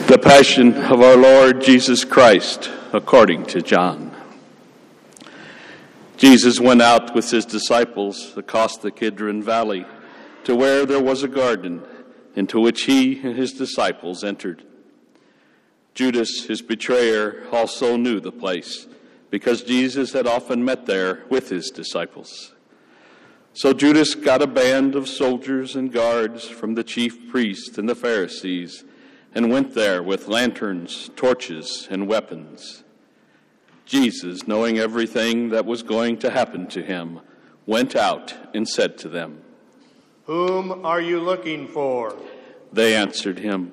The Passion of our Lord Jesus Christ, according to John. Jesus went out with his disciples across the Kidron Valley to where there was a garden, into which he and his disciples entered. Judas, his betrayer, also knew the place, because Jesus had often met there with his disciples. So Judas got a band of soldiers and guards from the chief priests and the Pharisees, and went there with lanterns, torches, and weapons. Jesus, knowing everything that was going to happen to him, went out and said to them, "Whom are you looking for?" They answered him.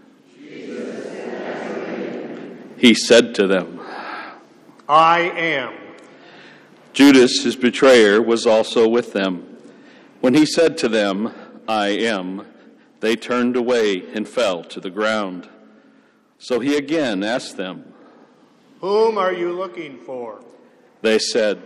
He said to them, "I am." Judas, his betrayer, was also with them. When he said to them, "I am," they turned away and fell to the ground. So he again asked them, "Whom are you looking for?" They said,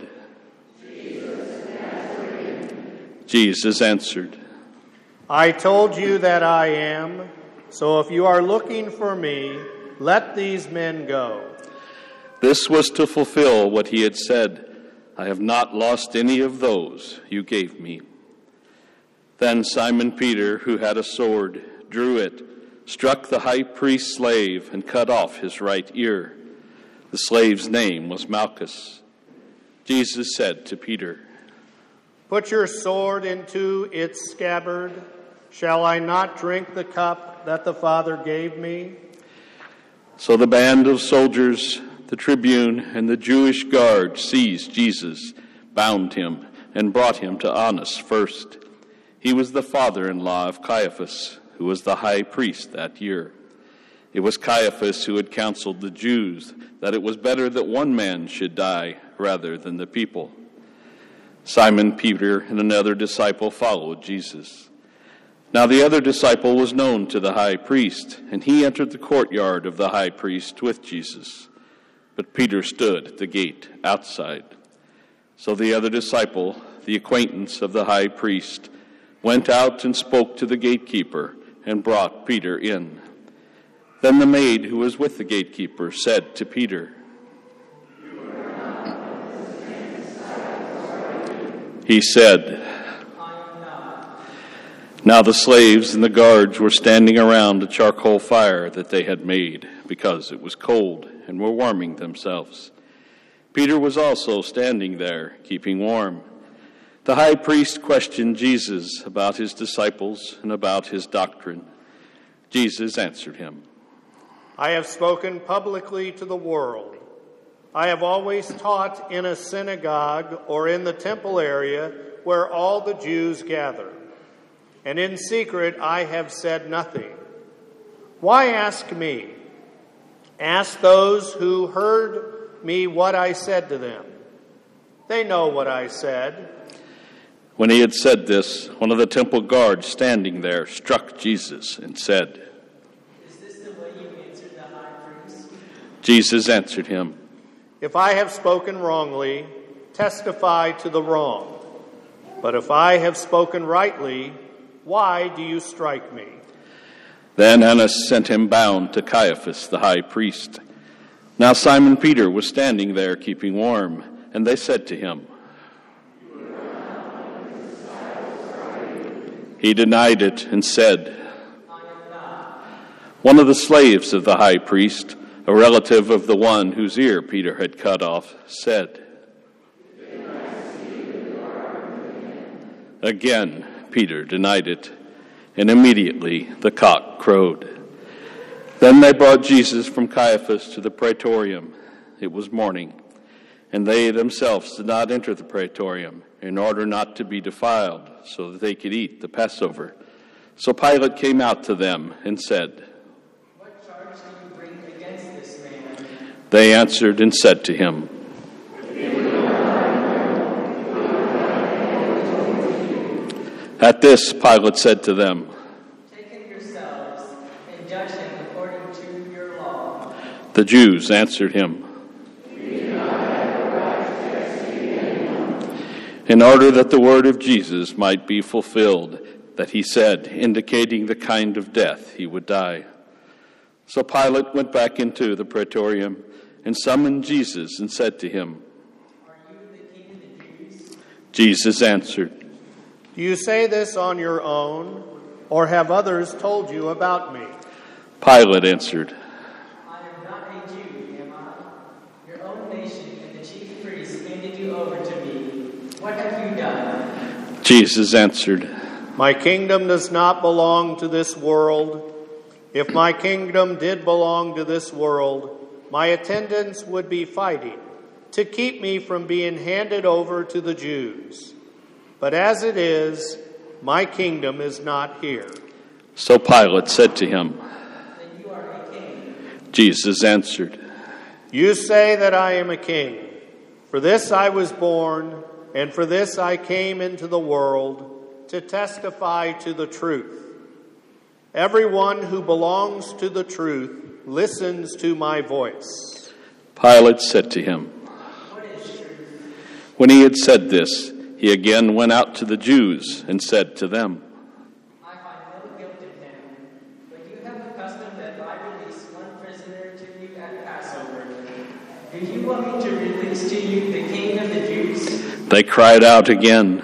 Jesus answered, "I told you that I am, so if you are looking for me, let these men go." This was to fulfill what he had said, "I have not lost any of those you gave me." Then Simon Peter, who had a sword, drew it, struck the high priest's slave, and cut off his right ear. The slave's name was Malchus. Jesus said to Peter, "Put your sword into its scabbard. Shall I not drink the cup that the Father gave me?" So the band of soldiers, the tribune, and the Jewish guard seized Jesus, bound him, and brought him to Annas first. He was the father-in-law of Caiaphas, who was the high priest that year. It was Caiaphas who had counseled the Jews that it was better that one man should die rather than the people. Simon Peter and another disciple followed Jesus. Now the other disciple was known to the high priest, and he entered the courtyard of the high priest with Jesus. But Peter stood at the gate outside. So the other disciple, the acquaintance of the high priest, went out and spoke to the gatekeeper and brought Peter in. Then the maid who was with the gatekeeper said to Peter, He said, Now the slaves and the guards were standing around a charcoal fire that they had made because it was cold and were warming themselves. Peter was also standing there, keeping warm. The high priest questioned Jesus about his disciples and about his doctrine. Jesus answered him, "I have spoken publicly to the world. I have always taught in a synagogue or in the temple area where all the Jews gather. And in secret I have said nothing. Why ask me? Ask those who heard me what I said to them. They know what I said." When he had said this, one of the temple guards standing there struck Jesus and said, "Is this the way you answered the high priest?" Jesus answered him, "If I have spoken wrongly, testify to the wrong. But if I have spoken rightly, why do you strike me?" Then Annas sent him bound to Caiaphas the high priest. Now Simon Peter was standing there keeping warm, and they said to him, He denied it and said, One of the slaves of the high priest, a relative of the one whose ear Peter had cut off, said, Again Peter denied it, and immediately the cock crowed. Then they brought Jesus from Caiaphas to the praetorium. It was morning, and they themselves did not enter the praetorium in order not to be defiled, so that they could eat the Passover. So Pilate came out to them and said, "What charge do you bring against this man?" They answered and said to him, At this Pilate said to them, "Take him yourselves and judge him according to your law." The Jews answered him, in order that the word of Jesus might be fulfilled, that he said, indicating the kind of death he would die. So Pilate went back into the praetorium and summoned Jesus and said to him, "Are you the king of the Jews?" Jesus answered, Do you say this on your own, or have others told you about me? Pilate answered, "I am not a Jew, am I? Your own nation and the chief priests handed you over to me. What have you done?" Jesus answered, My kingdom does not belong to this world. If my kingdom did belong to this world, my attendants would be fighting to keep me from being handed over to the Jews. But as it is, my kingdom is not here. So Pilate said to him, "Then you are a king." Jesus answered, You say that I am a king. For this I was born, and for this I came into the world, to testify to the truth. Everyone who belongs to the truth listens to my voice. Pilate said to him, What is truth? When he had said this, he again went out to the Jews and said to them, I find no guilt in him. But you have a custom that I release one prisoner to you at Passover. Do you want me to release to you the king of the Jews? They cried out again.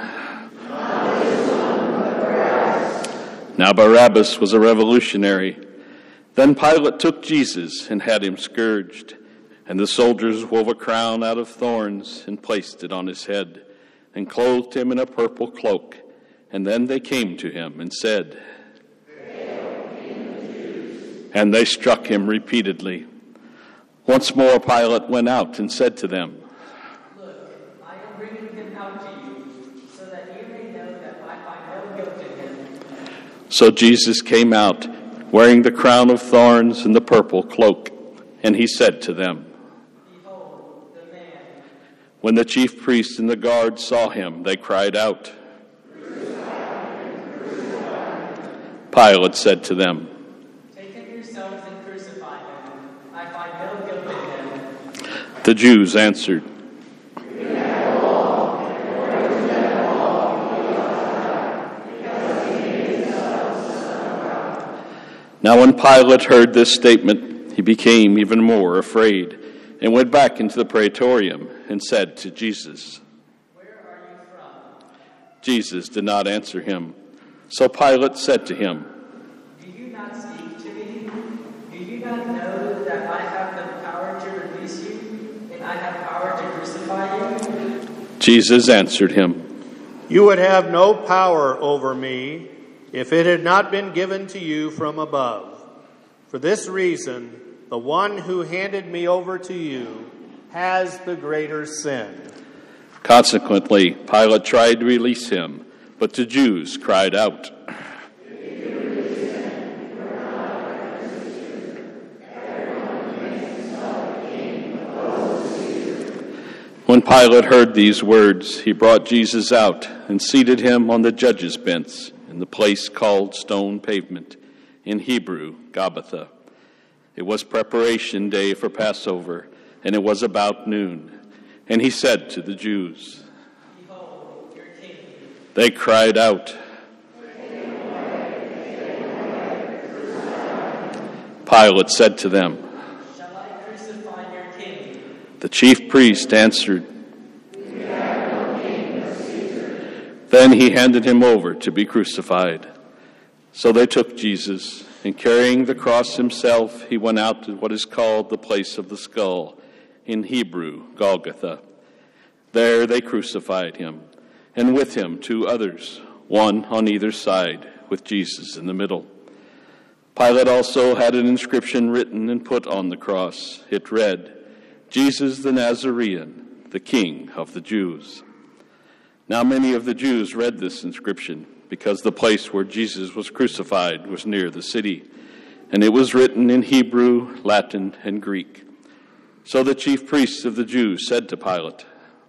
Now Barabbas was a revolutionary. Then Pilate took Jesus and had him scourged, and the soldiers wove a crown out of thorns and placed it on his head, and clothed him in a purple cloak. And then they came to him and said, and they struck him repeatedly. Once more Pilate went out and said to them, Look, I am bringing him out to you, so that you may know that I find no guilt in him. So Jesus came out, wearing the crown of thorns and the purple cloak, and he said to them, Behold, the man. When the chief priests and the guards saw him, they cried out. Pilate said to them, Take him yourselves and crucify him. I find no guilt in him. The Jews answered, Now when Pilate heard this statement, he became even more afraid, and went back into the praetorium and said to Jesus, Where are you from? Jesus did not answer him. So Pilate said to him, Do you not speak to me? Do you not know that I have the power to release you, and I have power to crucify you? Jesus answered him, You would have no power over me if it had not been given to you from above. For this reason, the one who handed me over to you has the greater sin. Consequently, Pilate tried to release him, but the Jews cried out. When Pilate heard these words, he brought Jesus out and seated him on the judge's bench in the place called Stone Pavement, in Hebrew, Gabbatha. It was preparation day for Passover, and it was about noon. And he said to the Jews, Behold, your king. They cried out. Pilate said to them, Shall I crucify your king? The chief priest answered, Then he handed him over to be crucified. So they took Jesus, and carrying the cross himself, he went out to what is called the place of the skull, in Hebrew, Golgotha. There they crucified him, and with him 2 others, one on either side, with Jesus in the middle. Pilate also had an inscription written and put on the cross. It read, Jesus the Nazarene, the King of the Jews. Now many of the Jews read this inscription, because the place where Jesus was crucified was near the city, and it was written in Hebrew, Latin, and Greek. So the chief priests of the Jews said to Pilate,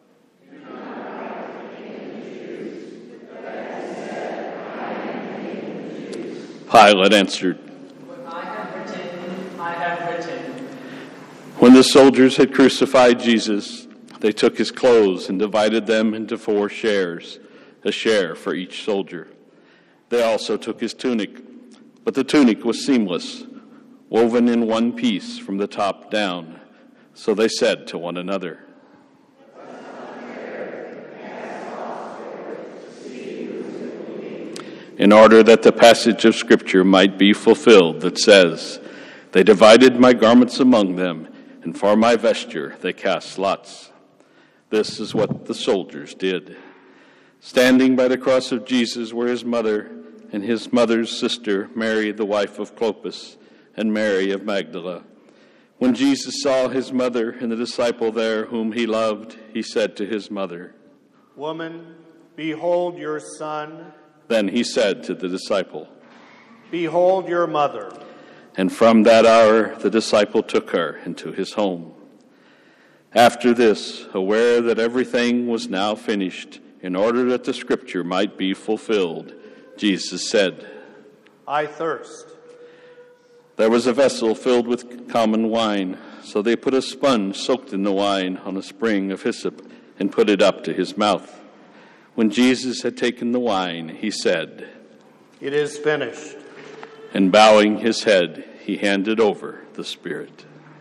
Pilate answered, What I have written, I have written. When the soldiers had crucified Jesus, they took his clothes and divided them into 4 shares, a share for each soldier. They also took his tunic, but the tunic was seamless, woven in one piece from the top down. So they said to one another, in order that the passage of Scripture might be fulfilled that says, "They divided my garments among them, and for my vesture they cast lots." This is what the soldiers did. Standing by the cross of Jesus were his mother and his mother's sister, Mary, the wife of Clopas, and Mary of Magdala. When Jesus saw his mother and the disciple there whom he loved, he said to his mother, "Woman, behold your son." Then he said to the disciple, "Behold your mother." And from that hour the disciple took her into his home. After this, aware that everything was now finished, in order that the Scripture might be fulfilled, Jesus said, "I thirst." There was a vessel filled with common wine, so they put a sponge soaked in the wine on a spring of hyssop and put it up to his mouth. When Jesus had taken the wine, he said, "It is finished." And bowing his head, he handed over the Spirit.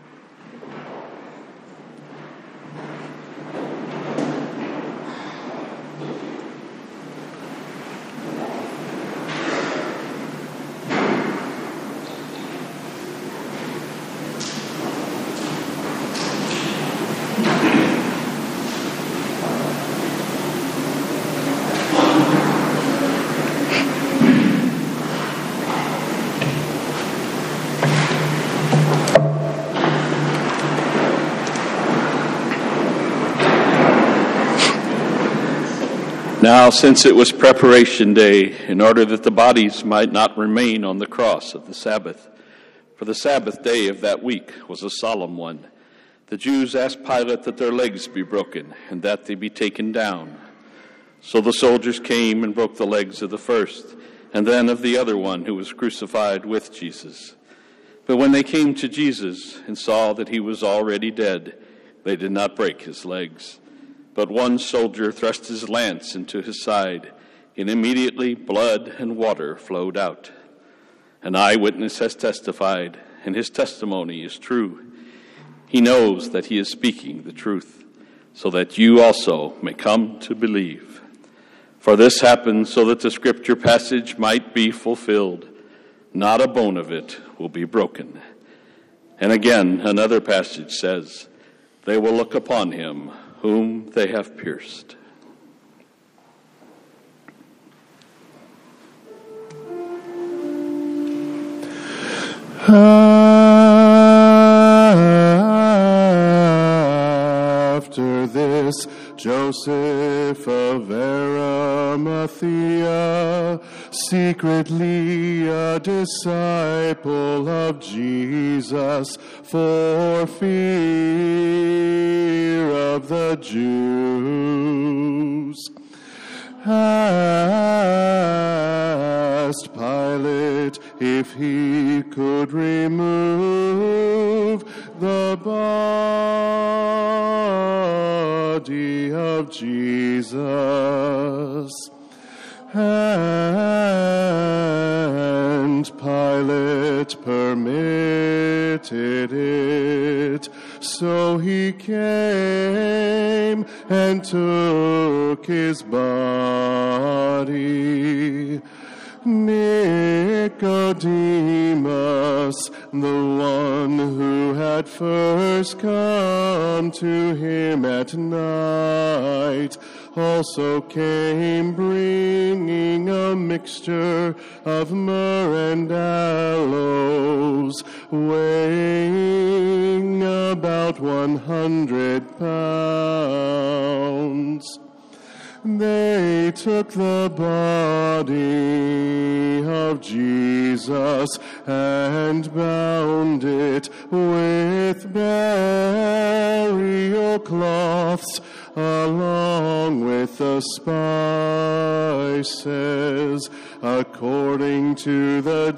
Now, since it was preparation day, in order that the bodies might not remain on the cross of the Sabbath, for the Sabbath day of that week was a solemn one, the Jews asked Pilate that their legs be broken and that they be taken down. So the soldiers came and broke the legs of the first, and then of the other one who was crucified with Jesus. But when they came to Jesus and saw that he was already dead, they did not break his legs. But one soldier thrust his lance into his side, and immediately blood and water flowed out. An eyewitness has testified, and his testimony is true. He knows that he is speaking the truth, so that you also may come to believe. For this happened so that the Scripture passage might be fulfilled. Not a bone of it will be broken. And again, another passage says, "They will look upon him whom they have pierced." After this, Joseph of Arimathea, secretly a disciple of Jesus, for fear of the Jews, asked Pilate if he could remove the body of Jesus. And Pilate permitted it. So he came and took his body. Nicodemus, the one who had first come to him at night, also came bringing a mixture of myrrh and aloes, weighing about 100 pounds. They took the body of Jesus and bound it with burial cloths, along with the spices, according to the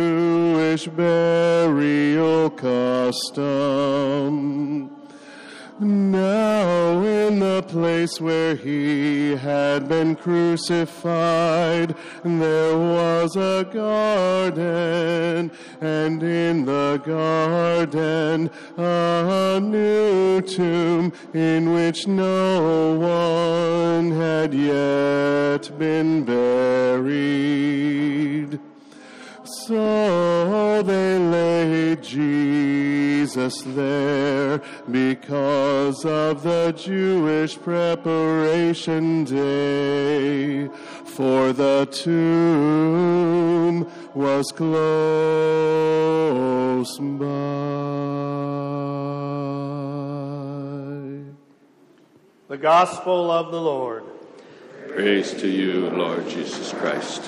Jewish burial custom. Now in the place where he had been crucified, there was a garden, and in the garden a new tomb in which no one had yet been buried. So they laid Jesus there because of the Jewish preparation day, for the tomb was close by. The Gospel of the Lord. Praise to you, Lord Jesus Christ.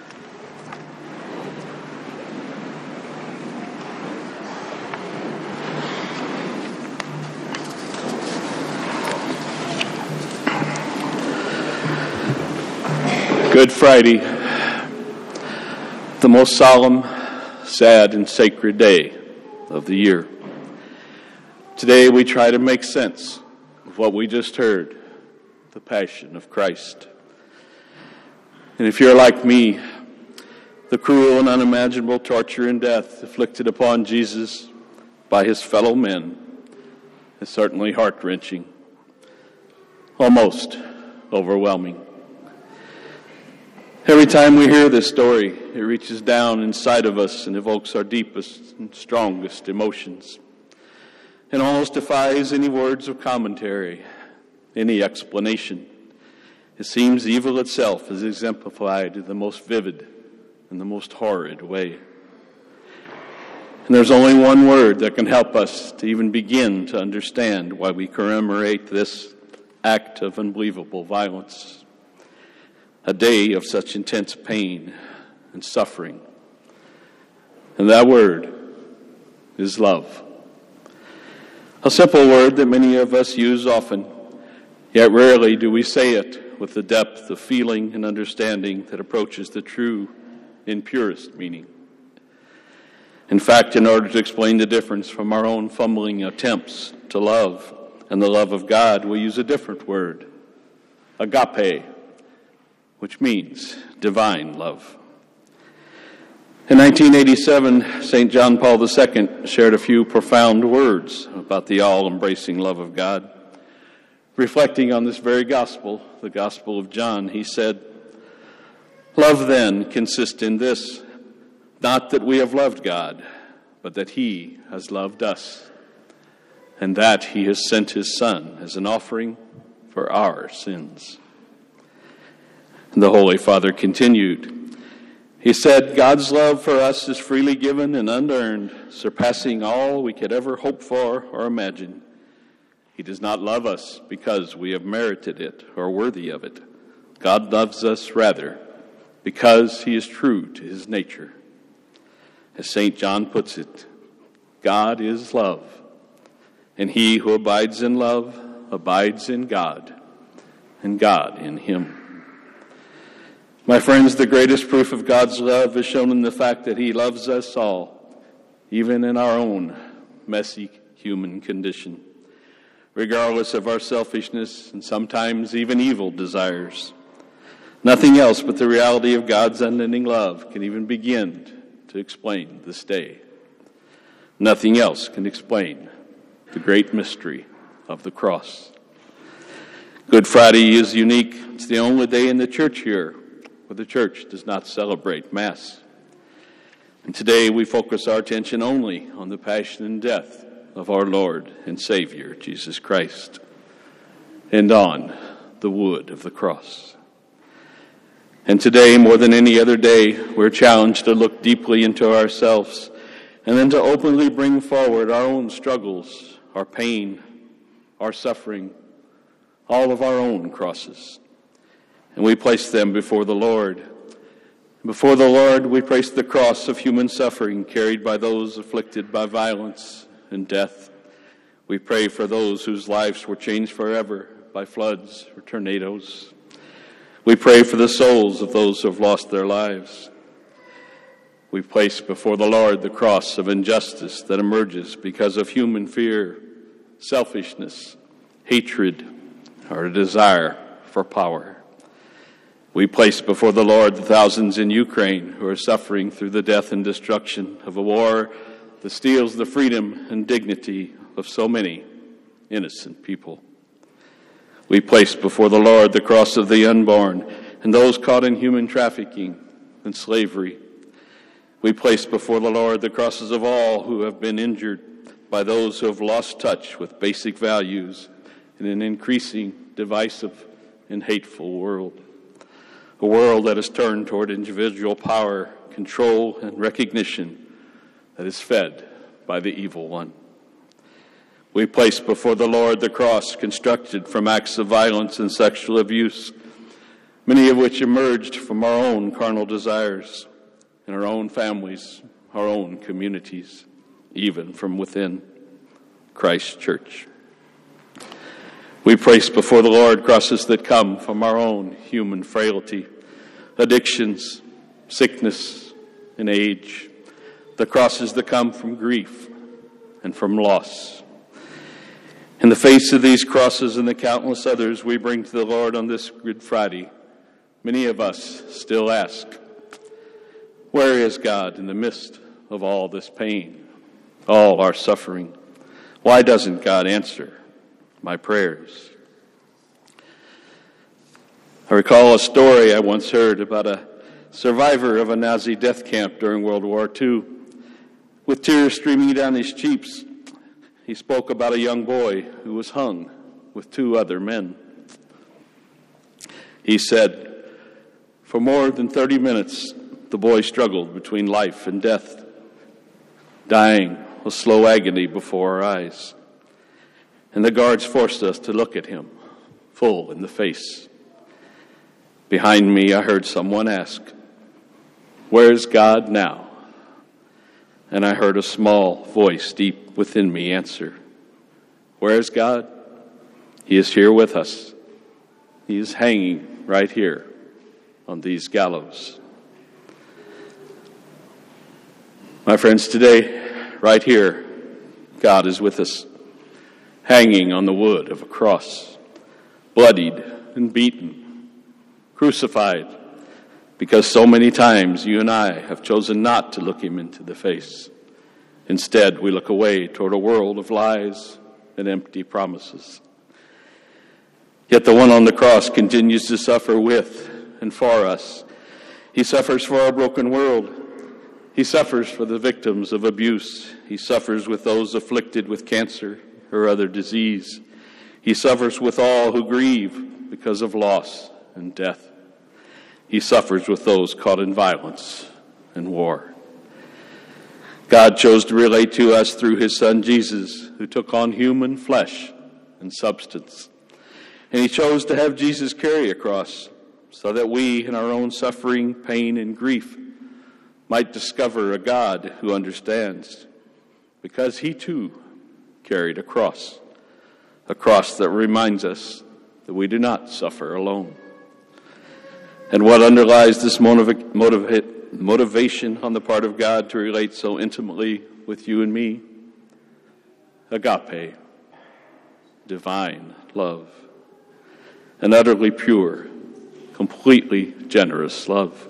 Good Friday, the most solemn, sad, and sacred day of the year. Today we try to make sense of what we just heard, the Passion of Christ. And if you're like me, the cruel and unimaginable torture and death inflicted upon Jesus by his fellow men is certainly heart-wrenching, almost overwhelming. Every time we hear this story, it reaches down inside of us and evokes our deepest and strongest emotions. It almost defies any words of commentary, any explanation. It seems evil itself is exemplified in the most vivid and the most horrid way. And there's only one word that can help us to even begin to understand why we commemorate this act of unbelievable violence. A day of such intense pain and suffering. And that word is love. A simple word that many of us use often, yet rarely do we say it with the depth of feeling and understanding that approaches the true and purest meaning. In fact, in order to explain the difference from our own fumbling attempts to love and the love of God, we use a different word, agape, which means divine love. In 1987, St. John Paul II shared a few profound words about the all-embracing love of God. Reflecting on this very gospel, the Gospel of John, he said, "Love then consists in this, not that we have loved God, but that he has loved us, and that he has sent his Son as an offering for our sins." And the Holy Father continued. He said, "God's love for us is freely given and unearned, surpassing all we could ever hope for or imagine. He does not love us because we have merited it or are worthy of it. God loves us rather because he is true to his nature. As St. John puts it, God is love, and he who abides in love abides in God, and God in him." My friends, the greatest proof of God's love is shown in the fact that he loves us all, even in our own messy human condition, regardless of our selfishness and sometimes even evil desires. Nothing else but the reality of God's unending love can even begin to explain this day. Nothing else can explain the great mystery of the cross. Good Friday is unique. It's the only day in the church year where the church does not celebrate Mass. And today we focus our attention only on the passion and death of our Lord and Savior, Jesus Christ, and on the wood of the cross. And today, more than any other day, we're challenged to look deeply into ourselves and then to openly bring forward our own struggles, our pain, our suffering, all of our own crosses. And we place them before the Lord. Before the Lord, we place the cross of human suffering carried by those afflicted by violence and death. We pray for those whose lives were changed forever by floods or tornadoes. We pray for the souls of those who have lost their lives. We place before the Lord the cross of injustice that emerges because of human fear, selfishness, hatred, or a desire for power. We place before the Lord the thousands in Ukraine who are suffering through the death and destruction of a war that steals the freedom and dignity of so many innocent people. We place before the Lord the cross of the unborn and those caught in human trafficking and slavery. We place before the Lord the crosses of all who have been injured by those who have lost touch with basic values in an increasing divisive and hateful world. A world that is turned toward individual power, control, and recognition that is fed by the evil one. We place before the Lord the cross constructed from acts of violence and sexual abuse, many of which emerged from our own carnal desires, in our own families, our own communities, even from within Christ's church. We place before the Lord crosses that come from our own human frailty, addictions, sickness, and age, the crosses that come from grief and from loss. In the face of these crosses and the countless others we bring to the Lord on this Good Friday, many of us still ask, where is God in the midst of all this pain, all our suffering? Why doesn't God answer my prayers? I recall a story I once heard about a survivor of a Nazi death camp during World War II. With tears streaming down his cheeks, he spoke about a young boy who was hung with 2 other men. He said, for more than 30 minutes, the boy struggled between life and death, dying a slow agony before our eyes. And the guards forced us to look at him, full in the face. Behind me, I heard someone ask, where is God now? And I heard a small voice deep within me answer, where is God? He is here with us. He is hanging right here on these gallows. My friends, today, right here, God is with us, hanging on the wood of a cross, bloodied and beaten, crucified, because so many times you and I have chosen not to look him into the face. Instead, we look away toward a world of lies and empty promises. Yet the one on the cross continues to suffer with and for us. He suffers for our broken world. He suffers for the victims of abuse. He suffers with those afflicted with cancer or other disease. He suffers with all who grieve because of loss and death. He suffers with those caught in violence and war. God chose to relate to us through his Son Jesus, who took on human flesh and substance. And he chose to have Jesus carry a cross so that we, in our own suffering, pain, and grief, might discover a God who understands, because he too carried a cross that reminds us that we do not suffer alone. And what underlies this motivation on the part of God to relate so intimately with you and me? Agape, divine love, an utterly pure, completely generous love.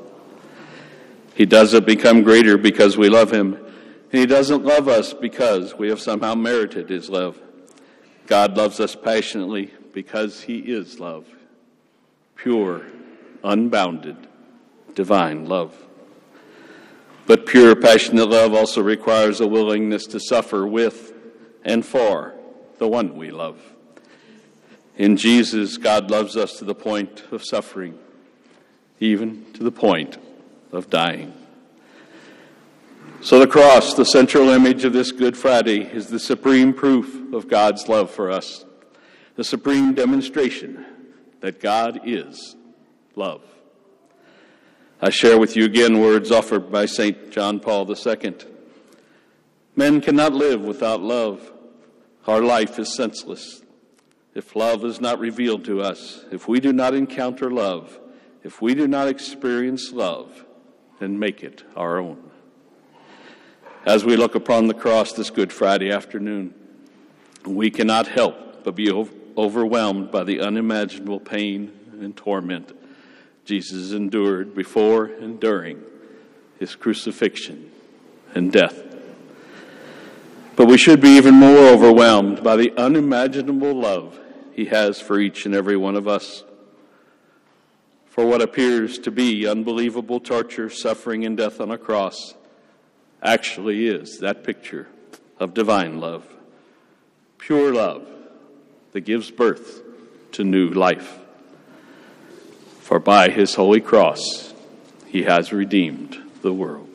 He doesn't become greater because we love him, and he doesn't love us because we have somehow merited his love. God loves us passionately because he is love, pure, unbounded, divine love. But pure, passionate love also requires a willingness to suffer with and for the one we love. In Jesus, God loves us to the point of suffering, even to the point of dying. So the cross, the central image of this Good Friday, is the supreme proof of God's love for us, the supreme demonstration that God is love. I share with you again words offered by St. John Paul II. Men cannot live without love. Our life is senseless. If love is not revealed to us, if we do not encounter love, if we do not experience love, then make it our own. As we look upon the cross this Good Friday afternoon, We cannot help but be overwhelmed by the unimaginable pain and torment Jesus endured before and during his crucifixion and death. But we should be even more overwhelmed by the unimaginable love he has for each and every one of us. For what appears to be unbelievable torture, suffering, and death on a cross actually is that picture of divine love, pure love that gives birth to new life. For by his holy cross, he has redeemed the world.